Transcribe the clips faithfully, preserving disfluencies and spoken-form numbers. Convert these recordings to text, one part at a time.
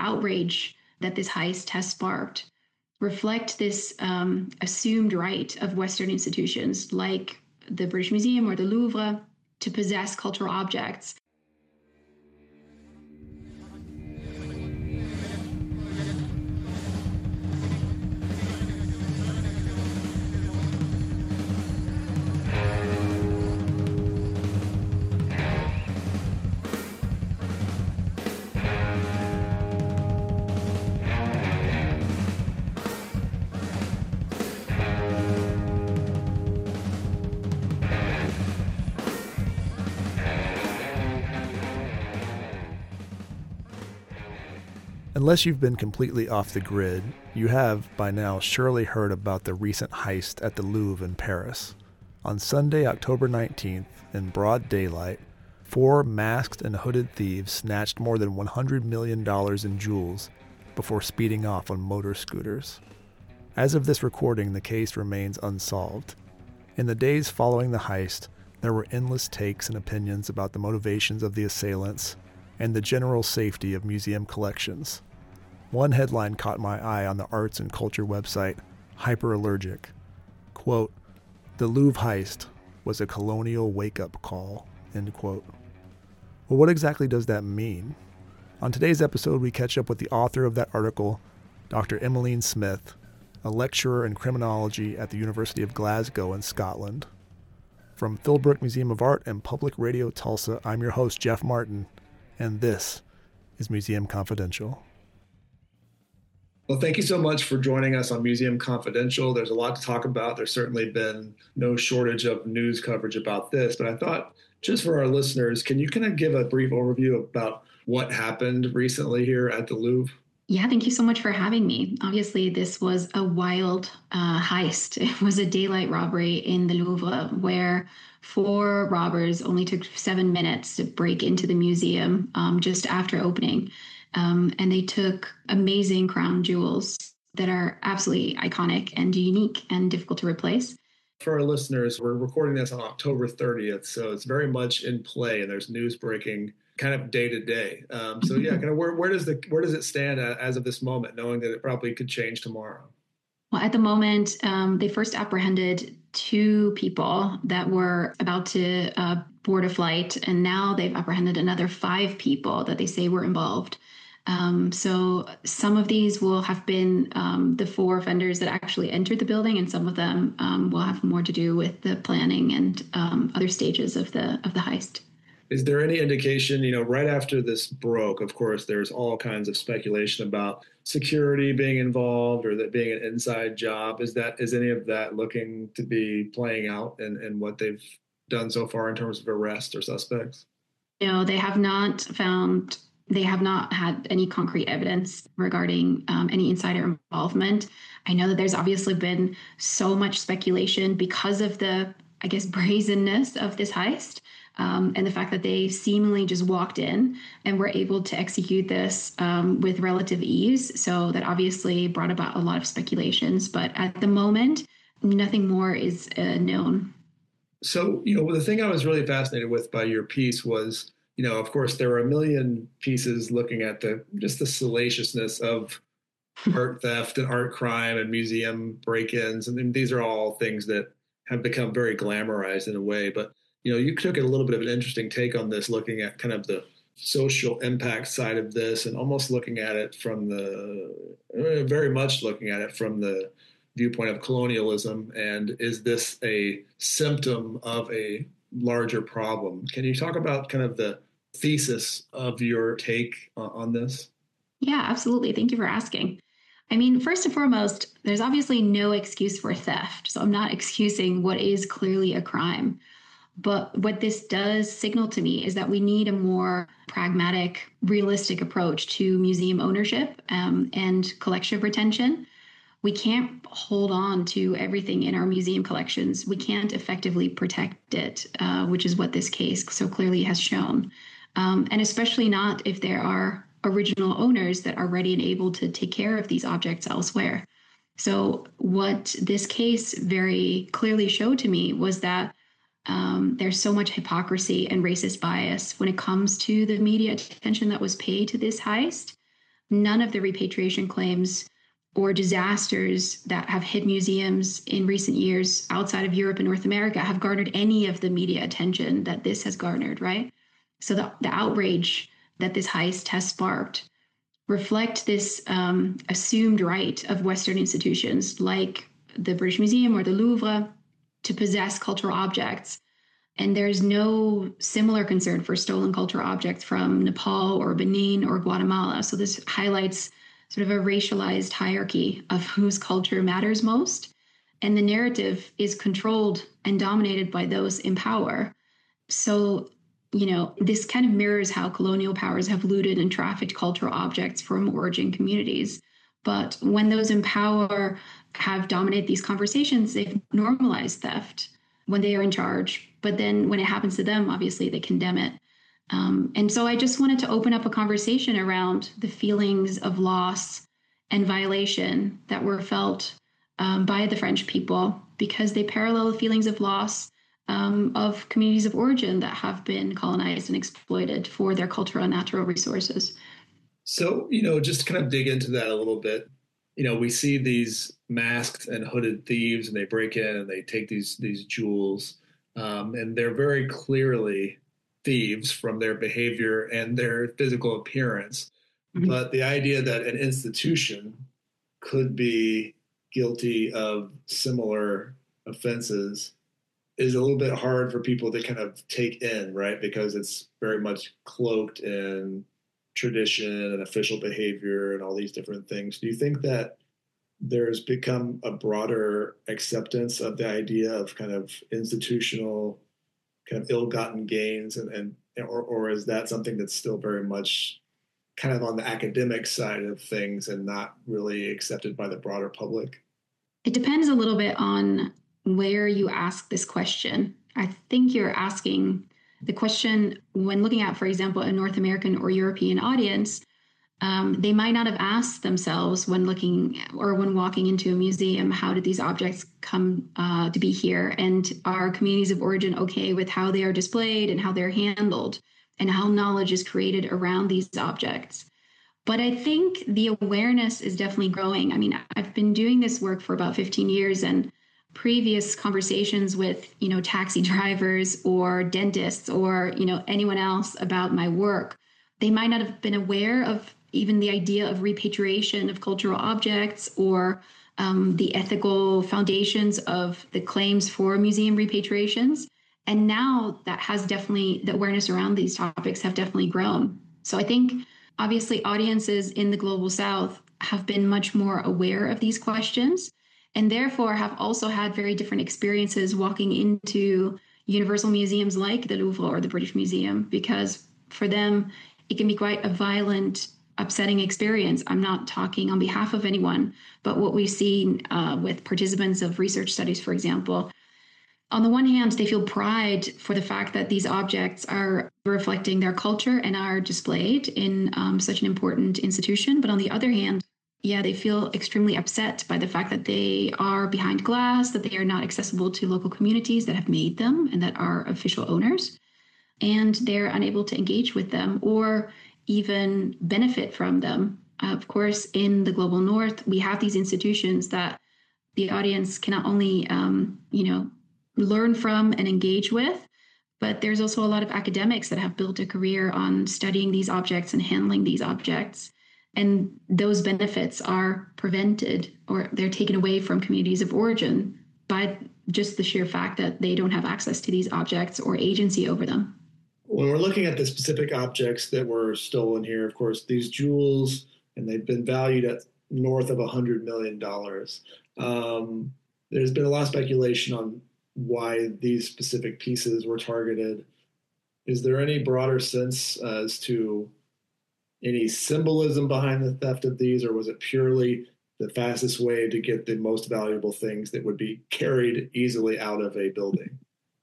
outrage that this heist has sparked reflect this um, assumed right of Western institutions like the British Museum or the Louvre to possess cultural objects. Unless you've been completely off the grid, you have, by now, surely heard about the recent heist at the Louvre in Paris. On Sunday, October nineteenth, in broad daylight, four masked and hooded thieves snatched more than one hundred million dollars in jewels before speeding off on motor scooters. As of this recording, the case remains unsolved. In the days following the heist, there were endless takes and opinions about the motivations of the assailants and the general safety of museum collections. One headline caught my eye on the arts and culture website, Hyperallergic. Quote, "The Louvre heist was a colonial wake-up call," end quote. Well, what exactly does that mean? On today's episode, we catch up with the author of that article, Doctor Emmeline Smith, a lecturer in criminology at the University of Glasgow in Scotland. From Philbrook Museum of Art and Public Radio Tulsa, I'm your host, Jeff Martin, and this is Museum Confidential. Well, thank you so much for joining us on Museum Confidential. There's a lot to talk about. There's certainly been no shortage of news coverage about this, but I thought just for our listeners, can you kind of give a brief overview about what happened recently here at the Louvre? Yeah, thank you so much for having me. Obviously, this was a wild uh, heist. It was a daylight robbery in the Louvre where four robbers only took seven minutes to break into the museum um, just after opening. Um, and they took amazing crown jewels that are absolutely iconic and unique and difficult to replace. For our listeners, we're recording this on October thirtieth, so it's very much in play, and there's news breaking kind of day to day. Um, so yeah, kind of where, where does the where does it stand as of this moment, knowing that it probably could change tomorrow? Well, at the moment, um, they first apprehended two people that were about to uh, board a flight, and now they've apprehended another five people that they say were involved. Um, so some of these will have been um, the four offenders that actually entered the building, and some of them um, will have more to do with the planning and um, other stages of the of the heist. Is there any indication, you know, right after this broke, of course, there's all kinds of speculation about security being involved or that being an inside job. Is that is any of that looking to be playing out in, in what they've done so far in terms of arrests or suspects? No, they have not found, they have not had any concrete evidence regarding um, any insider involvement. I know that there's obviously been so much speculation because of the, I guess, brazenness of this heist. Um, and the fact that they seemingly just walked in and were able to execute this um, with relative ease. So that obviously brought about a lot of speculations. But at the moment, nothing more is uh, known. So, you know, the thing I was really fascinated with by your piece was, you know, of course, there were a million pieces looking at the just the salaciousness of art theft and art crime and museum break-ins. And these are all things that have become very glamorized in a way. But you know, you took a little bit of an interesting take on this, looking at kind of the social impact side of this and almost looking at it from the, very much looking at it from the viewpoint of colonialism. And is this a symptom of a larger problem? Can you talk about kind of the thesis of your take on this? Yeah, absolutely. Thank you for asking. I mean, first and foremost, there's obviously no excuse for theft. So I'm not excusing what is clearly a crime. But what this does signal to me is that we need a more pragmatic, realistic approach to museum ownership um, and collection retention. We can't hold on to everything in our museum collections. We can't effectively protect it, uh, which is what this case so clearly has shown. Um, and especially not if there are original owners that are ready and able to take care of these objects elsewhere. So what this case very clearly showed to me was that Um, there's so much hypocrisy and racist bias when it comes to the media attention that was paid to this heist. none of the repatriation claims or disasters that have hit museums in recent years outside of Europe and North America have garnered any of the media attention that this has garnered, right? So the, the outrage that this heist has sparked reflect this um, assumed right of Western institutions like the British Museum or the Louvre to possess cultural objects. And there's no similar concern for stolen cultural objects from Nepal or Benin or Guatemala. So this highlights sort of a racialized hierarchy of whose culture matters most. And the narrative is controlled and dominated by those in power. So, you know, this kind of mirrors how colonial powers have looted and trafficked cultural objects from origin communities. But when those in power have dominated these conversations, they've normalized theft when they are in charge. But then when it happens to them, obviously they condemn it. Um, and so I just wanted to open up a conversation around the feelings of loss and violation that were felt um, by the French people, because they parallel the feelings of loss um, of communities of origin that have been colonized and exploited for their cultural and natural resources. So, you know, just to kind of dig into that a little bit, you know, we see these masked and hooded thieves, and they break in and they take these these jewels, um, and they're very clearly thieves from their behavior and their physical appearance. Mm-hmm. But the idea that an institution could be guilty of similar offenses is a little bit hard for people to kind of take in, right? Because it's very much cloaked in tradition and official behavior and all these different things. Do you think that there's become a broader acceptance of the idea of kind of institutional kind of ill-gotten gains, and, and or, or is that something that's still very much kind of on the academic side of things and not really accepted by the broader public? It depends a little bit on where you ask this question. I think you're asking the question when looking at, for example, a North American or European audience. Um, they might not have asked themselves when looking or when walking into a museum, how did these objects come uh, to be here? And are communities of origin okay with how they are displayed and how they're handled and how knowledge is created around these objects? But I think the awareness is definitely growing. I mean, I've been doing this work for about fifteen years, and previous conversations with, you know, taxi drivers or dentists or, you know, anyone else about my work, they might not have been aware of even the idea of repatriation of cultural objects or um, the ethical foundations of the claims for museum repatriations. And now that has definitely, the awareness around these topics have definitely grown. So I think obviously audiences in the Global South have been much more aware of these questions, and therefore have also had very different experiences walking into universal museums like the Louvre or the British Museum, because for them, it can be quite a violent, upsetting experience. I'm not talking on behalf of anyone, but what we've seen uh, with participants of research studies, for example, on the one hand, they feel pride for the fact that these objects are reflecting their culture and are displayed in um, such an important institution. But on the other hand, yeah, they feel extremely upset by the fact that they are behind glass, that they are not accessible to local communities that have made them and that are official owners, and they're unable to engage with them or even benefit from them. Of course, in the Global North, we have these institutions that the audience can not only, um, you know, learn from and engage with, but there's also a lot of academics that have built a career on studying these objects and handling these objects. And those benefits are prevented or they're taken away from communities of origin by just the sheer fact that they don't have access to these objects or agency over them. When we're looking at the specific objects that were stolen here, of course, these jewels, and they've been valued at north of one hundred million dollars. Um, there's been a lot of speculation on why these specific pieces were targeted. Is there any broader sense as to any symbolism behind the theft of these, or was it purely the fastest way to get the most valuable things that would be carried easily out of a building?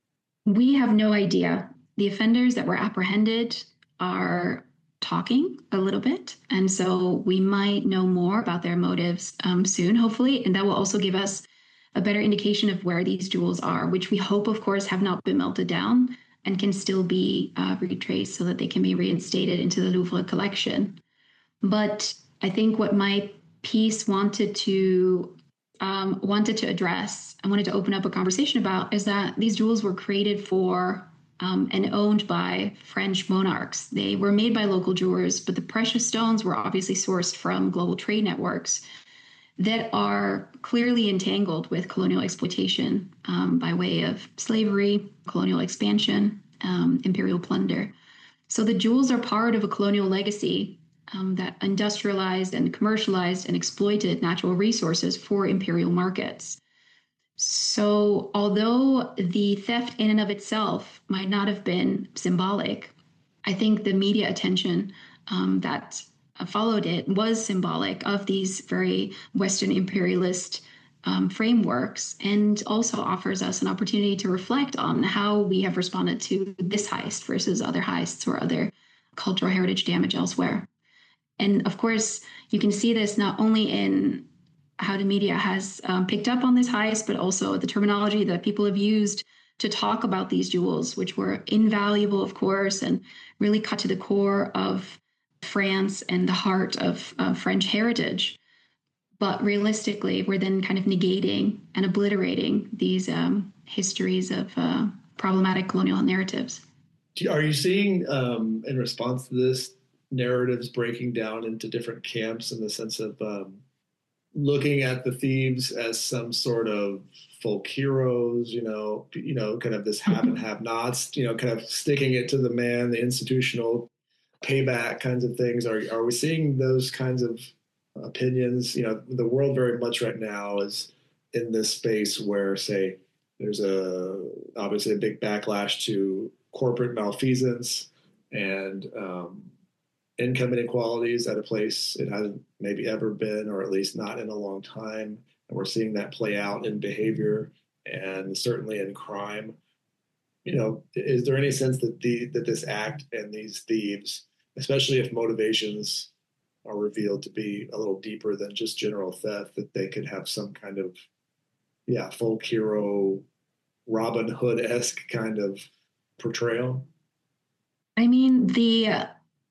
We have no idea. The offenders that were apprehended are talking a little bit, and so we might know more about their motives um, soon, hopefully, and that will also give us a better indication of where these jewels are, which we hope, of course, have not been melted down and can still be uh, retraced so that they can be reinstated into the Louvre collection. But I think what my piece wanted to um, wanted to address, I wanted to open up a conversation about, is that these jewels were created for um, and owned by French monarchs. They were made by local jewelers, but the precious stones were obviously sourced from global trade networks that are clearly entangled with colonial exploitation um, by way of slavery, colonial expansion, um, imperial plunder. So the jewels are part of a colonial legacy um, that industrialized and commercialized and exploited natural resources for imperial markets. So although the theft in and of itself might not have been symbolic, I think the media attention um, that followed it was symbolic of these very Western imperialist um, frameworks, and also offers us an opportunity to reflect on how we have responded to this heist versus other heists or other cultural heritage damage elsewhere. And of course, you can see this not only in how the media has um, picked up on this heist, but also the terminology that people have used to talk about these jewels, which were invaluable, of course, and really cut to the core of France and the heart of uh, French heritage. But realistically, we're then kind of negating and obliterating these um, histories of uh, problematic colonial narratives. Are you seeing, um, in response to this, narratives breaking down into different camps in the sense of um, looking at the thieves as some sort of folk heroes, you know, you know, kind of this have and have nots, you know, kind of sticking it to the man, the institutional payback kinds of things? Are are we seeing those kinds of opinions? You know, the world very much right now is in this space where, say, there's a obviously a big backlash to corporate malfeasance and um, income inequalities at a place it hasn't maybe ever been, or at least not in a long time. And we're seeing that play out in behavior and certainly in crime. You know, is there any sense that the that this act and these thieves, especially if motivations are revealed to be a little deeper than just general theft, that they could have some kind of, yeah, folk hero, Robin Hood-esque kind of portrayal? I mean, the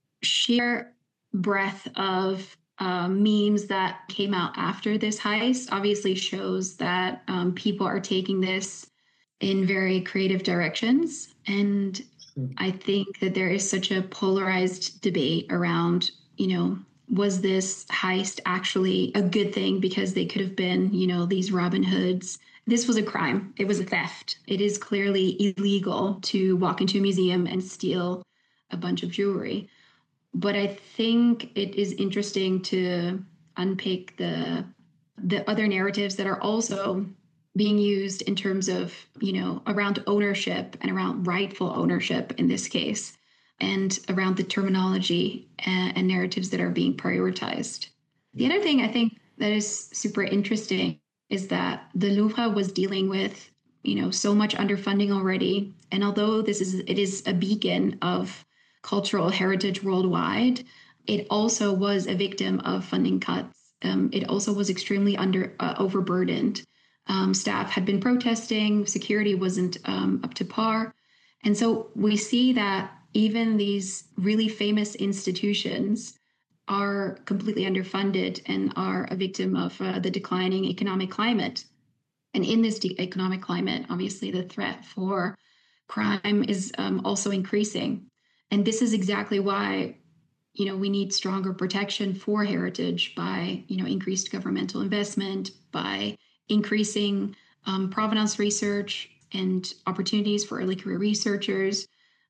sheer breadth of uh, memes that came out after this heist obviously shows that um, people are taking this in very creative directions. And I think that there is such a polarized debate around, you know, was this heist actually a good thing because they could have been, you know, these Robin Hoods? This was a crime. It was a theft. It is clearly illegal to walk into a museum and steal a bunch of jewelry. But I think it is interesting to unpick the the other narratives that are also being used in terms of, you know, around ownership and around rightful ownership in this case, and around the terminology and, and narratives that are being prioritized. The other thing I think that is super interesting is that the Louvre was dealing with, you know, so much underfunding already. And although this is, it is a beacon of cultural heritage worldwide, it also was a victim of funding cuts. Um, it also was extremely under uh, overburdened. Um, staff had been protesting, security wasn't um, up to par. And so we see that even these really famous institutions are completely underfunded and are a victim of uh, the declining economic climate. And in this de- economic climate, obviously the threat for crime is um, also increasing. And this is exactly why, you know, we need stronger protection for heritage by, you know, increased governmental investment, by increasing um, provenance research and opportunities for early career researchers.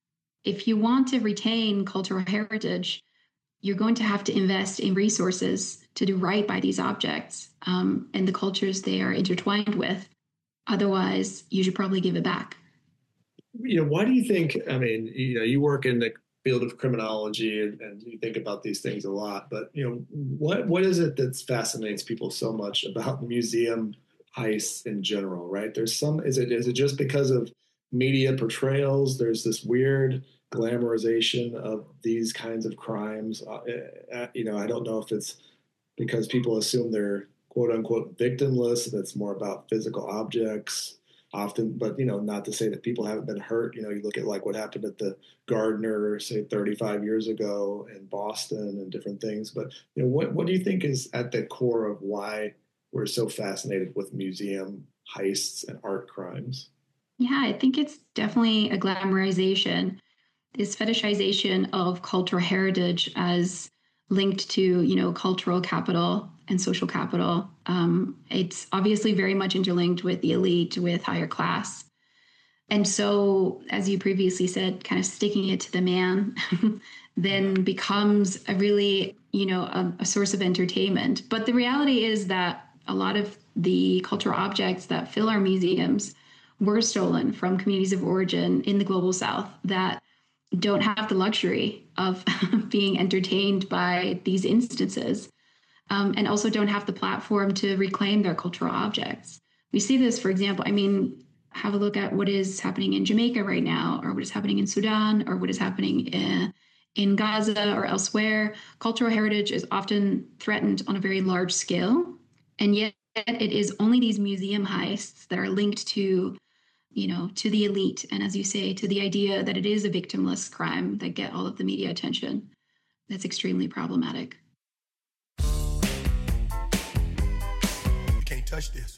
If you want to retain cultural heritage, you're going to have to invest in resources to do right by these objects um, and the cultures they are intertwined with. Otherwise, you should probably give it back. You know, why do you think, I mean, you know, you work in the field of criminology and, and you think about these things a lot, but, you know, what what is it that fascinates people so much about museum heists in general, right? There's some, is it is it just because of media portrayals? There's this weird glamorization of these kinds of crimes. Uh, uh, you know, I don't know if it's because people assume they're quote unquote victimless and it's more about physical objects. often, but, you know, not to say that people haven't been hurt. You know, you look at like what happened at the Gardner, say thirty-five years ago in Boston and different things. But, you know, what, what do you think is at the core of why we're so fascinated with museum heists and art crimes? Yeah, I think it's definitely a glamorization, this fetishization of cultural heritage as linked to, you know, cultural capital and social capital. Um, it's obviously very much interlinked with the elite, with higher class. And so, as you previously said, kind of sticking it to the man then becomes a really, you know, a, a source of entertainment. But the reality is that a lot of the cultural objects that fill our museums were stolen from communities of origin in the global south that don't have the luxury of being entertained by these instances, um, and also don't have the platform to reclaim their cultural objects. We see this, for example, I mean, have a look at what is happening in Jamaica right now, or what is happening in Sudan, or what is happening in, in Gaza or elsewhere. Cultural heritage is often threatened on a very large scale, and yet it is only these museum heists that are linked to, you know, to the elite, and as you say, to the idea that it is a victimless crime that get all of the media attention. That's extremely problematic. You can't touch this.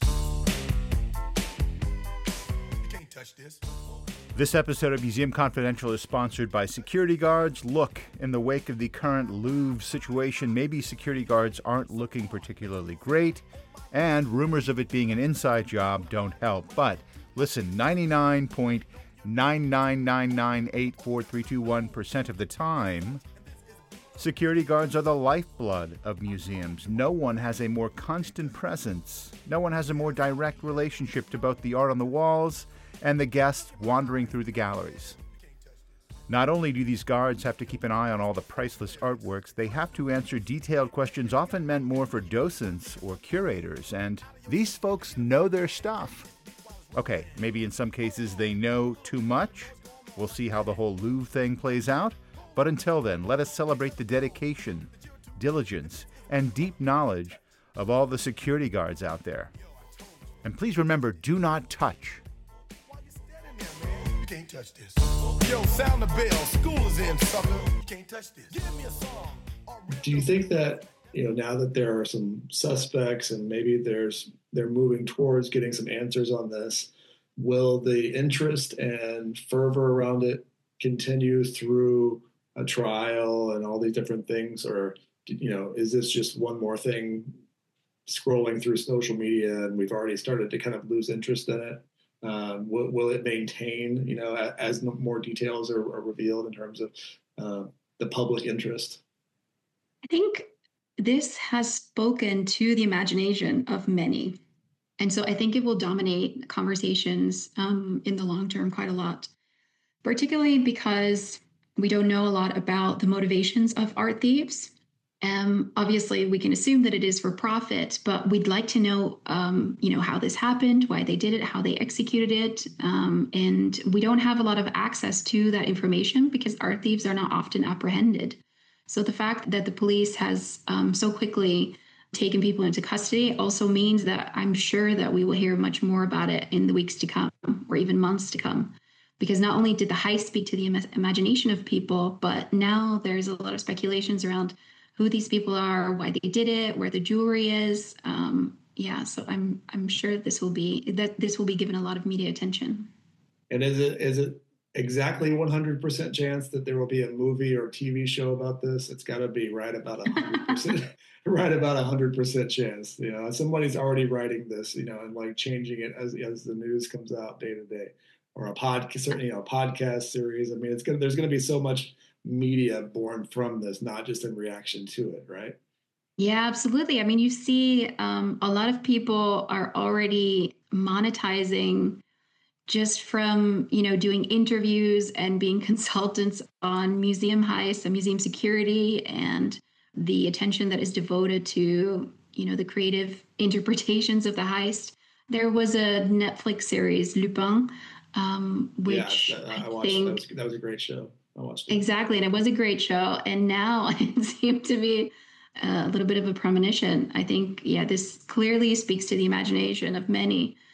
You can't touch this. This episode of Museum Confidential is sponsored by security guards. Look, in the wake of the current Louvre situation, maybe security guards aren't looking particularly great, and rumors of it being an inside job don't help. But listen, ninety-nine point nine nine nine nine eight four three two one percent of the time, security guards are the lifeblood of museums. No one has a more constant presence. No one has a more direct relationship to both the art on the walls and the guests wandering through the galleries. Not only do these guards have to keep an eye on all the priceless artworks, they have to answer detailed questions often meant more for docents or curators, and these folks know their stuff. Okay, maybe in some cases they know too much. We'll see how the whole Louvre thing plays out. But until then, let us celebrate the dedication, diligence, and deep knowledge of all the security guards out there. And please remember, do not touch. You can't touch this. Yo, sound the bell. School is in, sucker. You can't touch this. Give me a song. Do you think that, you know, now that there are some suspects and maybe there's they're moving towards getting some answers on this, will the interest and fervor around it continue through a trial and all these different things? Or, you know, is this just one more thing scrolling through social media and we've already started to kind of lose interest in it? Um, will, will it maintain, you know, as, as more details are, are revealed in terms of uh, the public interest? I think this has spoken to the imagination of many. And so I think it will dominate conversations um, in the long term quite a lot, particularly because we don't know a lot about the motivations of art thieves. Um, obviously, we can assume that it is for profit, but we'd like to know, um, you know, how this happened, why they did it, how they executed it. Um, and we don't have a lot of access to that information because art thieves are not often apprehended. So the fact that the police has um, so quickly taken people into custody also means that I'm sure that we will hear much more about it in the weeks to come or even months to come. Because not only did the heist speak to the im- imagination of people, but now there's a lot of speculations around who these people are, why they did it, where the jewelry is. Um, yeah, so I'm I'm sure this will be that this will be given a lot of media attention. And is it is it exactly one hundred percent chance that there will be a movie or T V show about this? It's got to be right about one hundred percent, right about one hundred percent chance. You know, somebody's already writing this, you know, and like changing it as as the news comes out day to day, or a podcast, you know, a podcast series. I mean, it's gonna there's gonna be so much media born from this, not just in reaction to it, right? Yeah, absolutely. I mean, you see um, a lot of people are already monetizing just from, you know, doing interviews and being consultants on museum heists and museum security and the attention that is devoted to, you know, the creative interpretations of the heist. There was a Netflix series, Lupin, um, which yeah, I, I, I watched. think That was, that was a great show. I watched it. Exactly. And it was a great show. And now it seemed to be a little bit of a premonition. I think, yeah, this clearly speaks to the imagination of many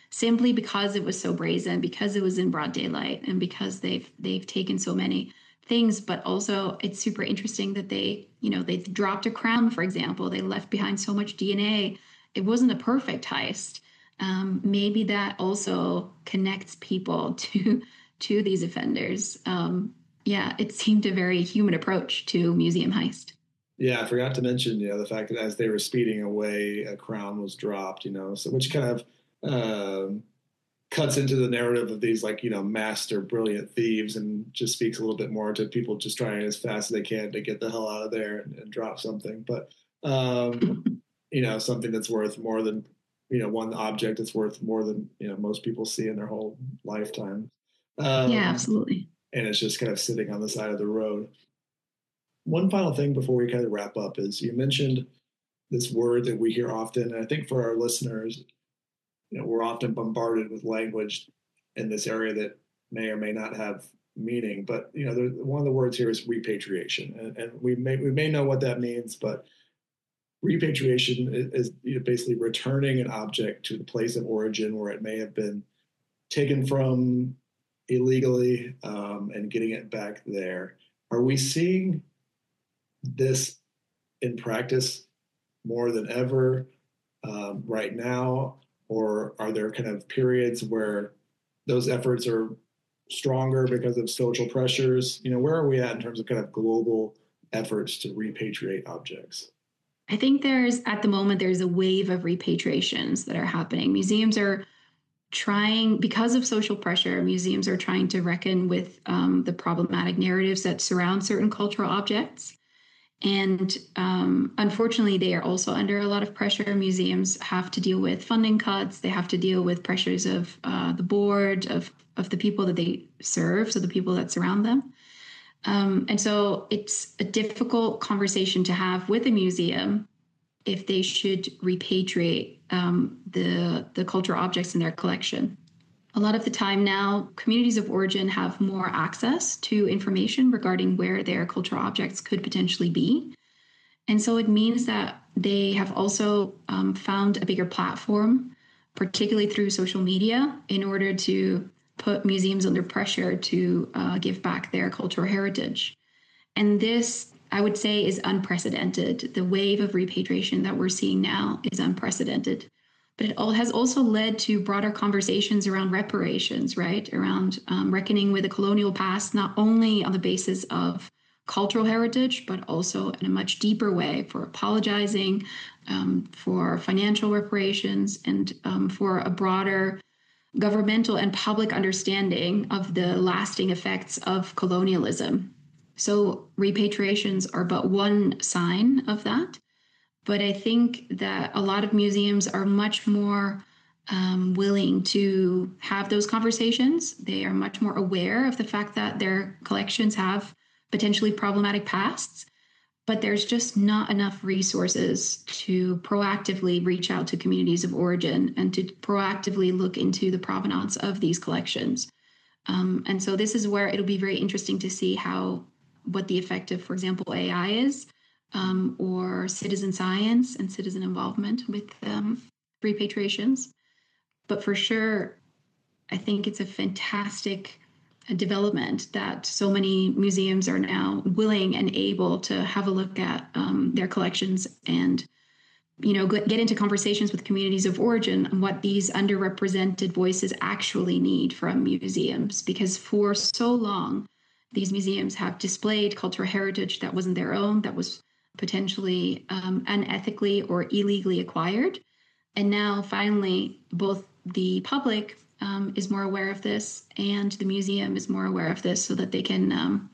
simply because it was so brazen, because it was in broad daylight, and because they've they've taken so many things. But also, it's super interesting that they, you know, they dropped a crown, for example. They left behind so much D N A. It wasn't a perfect heist. Um, maybe that also connects people to to these offenders. Um, yeah, it seemed a very human approach to museum heist. Yeah, I forgot to mention, you know, the fact that as they were speeding away, a crown was dropped, you know, so which kind of um, cuts into the narrative of these, like, you know, master brilliant thieves, and just speaks a little bit more to people just trying as fast as they can to get the hell out of there and, and drop something. But, um, you know, something that's worth more than, you know, one object that's worth more than, you know, most people see in their whole lifetime. Um, Yeah, absolutely. And it's just kind of sitting on the side of the road. One final thing before we kind of wrap up is you mentioned this word that we hear often. And I think for our listeners, you know, we're often bombarded with language in this area that may or may not have meaning. But, you know, there, one of the words here is repatriation. And, and we may we may know what that means, but repatriation is, is you know, basically returning an object to the place of origin where it may have been taken from illegally, um, and getting it back there. Are we seeing this in practice more than ever um, right now, or are there kind of periods where those efforts are stronger because of social pressures? You know, where are we at in terms of kind of global efforts to repatriate objects? I think there's, at the moment, there's a wave of repatriations that are happening. Museums are trying, because of social pressure, museums are trying to reckon with um, the problematic narratives that surround certain cultural objects. And um, unfortunately, they are also under a lot of pressure. Museums have to deal with funding cuts. They have to deal with pressures of uh, the board, of, of the people that they serve, so the people that surround them. Um, and so it's a difficult conversation to have with a museum if they should repatriate um, the, the cultural objects in their collection. A lot of the time now, communities of origin have more access to information regarding where their cultural objects could potentially be. And so it means that they have also um, found a bigger platform, particularly through social media, in order to put museums under pressure to uh, give back their cultural heritage. And this, I would say, is unprecedented. The wave of repatriation that we're seeing now is unprecedented. But it all has also led to broader conversations around reparations, right? Around um, reckoning with the colonial past, not only on the basis of cultural heritage, but also in a much deeper way for apologizing, um, for financial reparations, and um, for a broader governmental and public understanding of the lasting effects of colonialism. So repatriations are but one sign of that. But I think that a lot of museums are much more um, willing to have those conversations. They are much more aware of the fact that their collections have potentially problematic pasts, but there's just not enough resources to proactively reach out to communities of origin and to proactively look into the provenance of these collections. Um, and so this is where it'll be very interesting to see how, what the effect of, for example, A I is. Um, or citizen science and citizen involvement with um, repatriations. But for sure, I think it's a fantastic development that so many museums are now willing and able to have a look at um, their collections and, you know, get into conversations with communities of origin on what these underrepresented voices actually need from museums. Because for so long, these museums have displayed cultural heritage that wasn't their own, that was potentially um, unethically or illegally acquired. And now finally, both the public um, is more aware of this and the museum is more aware of this so that they can um,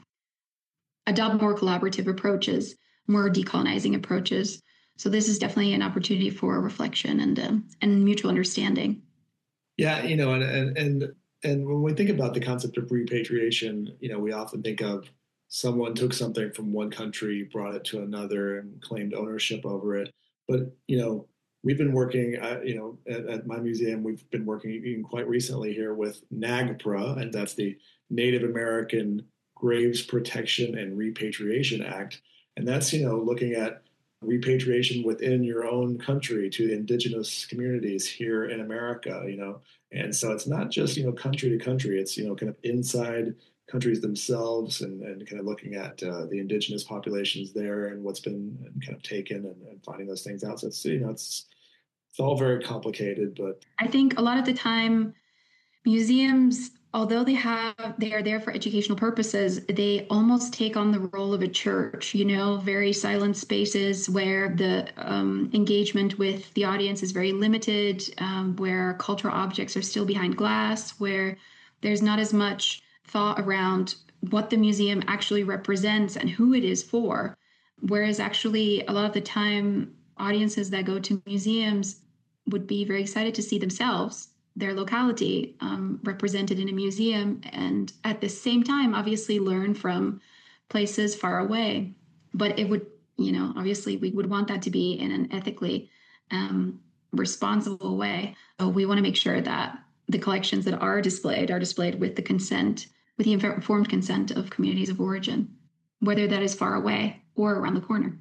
adopt more collaborative approaches, more decolonizing approaches. So this is definitely an opportunity for reflection and um, and mutual understanding. Yeah, you know, and, and and and when we think about the concept of repatriation, you know, we often think of someone took something from one country, brought it to another, and claimed ownership over it. But, you know, we've been working, uh, you know, at, at my museum, we've been working even quite recently here with NAGPRA, and that's the Native American Graves Protection and Repatriation Act. And that's, you know, looking at repatriation within your own country to indigenous communities here in America, you know. And so it's not just, you know, country to country, it's, you know, kind of inside countries themselves and, and kind of looking at uh, the indigenous populations there and what's been kind of taken and, and finding those things out. So it's, you know, it's, it's all very complicated, but I think a lot of the time museums, although they have, they are there for educational purposes, they almost take on the role of a church, you know, very silent spaces where the um, engagement with the audience is very limited, um, where cultural objects are still behind glass, where there's not as much thought around what the museum actually represents and who it is for. Whereas actually a lot of the time, audiences that go to museums would be very excited to see themselves, their locality um, represented in a museum, and at the same time, obviously learn from places far away. But it would, you know, obviously we would want that to be in an ethically um, responsible way. So we want to make sure that the collections that are displayed are displayed with the consent, with the informed consent of communities of origin, whether that is far away or around the corner.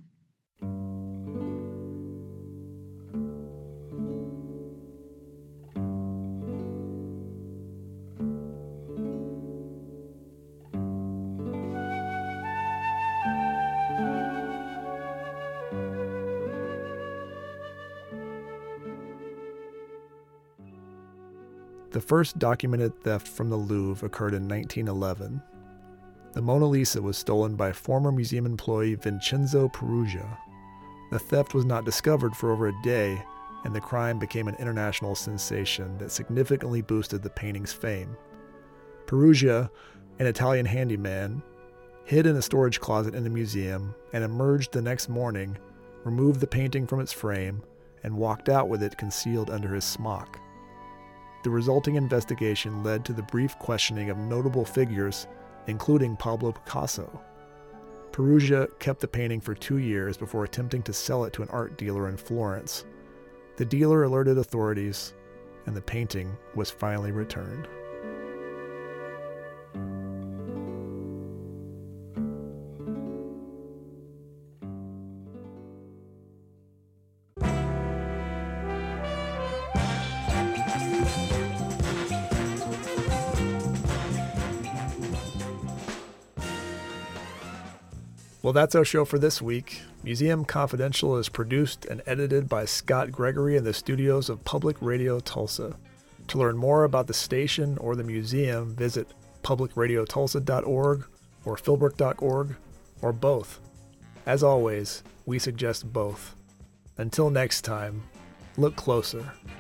The first documented theft from the Louvre occurred in nineteen eleven. The Mona Lisa was stolen by former museum employee Vincenzo Peruggia. The theft was not discovered for over a day, and the crime became an international sensation that significantly boosted the painting's fame. Peruggia, an Italian handyman, hid in a storage closet in the museum and emerged the next morning, removed the painting from its frame, and walked out with it concealed under his smock. The resulting investigation led to the brief questioning of notable figures, including Pablo Picasso. Peruggia kept the painting for two years before attempting to sell it to an art dealer in Florence. The dealer alerted authorities, and the painting was finally returned. Well, that's our show for this week. Museum Confidential is produced and edited by Scott Gregory in the studios of Public Radio Tulsa. To learn more about the station or the museum, visit public radio tulsa dot org or philbrook dot org, or both. As always, we suggest both. Until next time, look closer.